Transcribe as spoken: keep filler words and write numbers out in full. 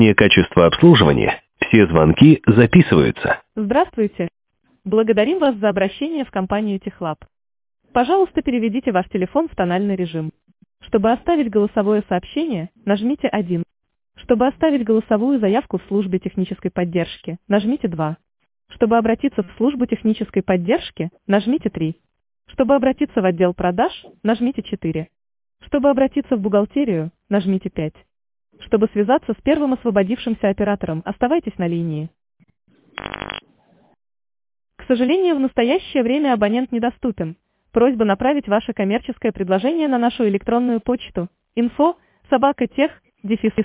Качество обслуживания. Все звонки записываются. Здравствуйте. Благодарим вас за обращение в компанию Техлаб. Пожалуйста, переведите ваш телефон в тональный режим. Чтобы оставить голосовое сообщение, нажмите один. Чтобы оставить голосовую заявку в службе технической поддержки, нажмите два. Чтобы обратиться в службу технической поддержки, нажмите три. Чтобы обратиться в отдел продаж, нажмите четыре. Чтобы обратиться в бухгалтерию, нажмите пять. Чтобы связаться с первым освободившимся оператором, оставайтесь на линии. К сожалению, в настоящее время абонент недоступен. Просьба направить ваше коммерческое предложение на нашу электронную почту info собака тех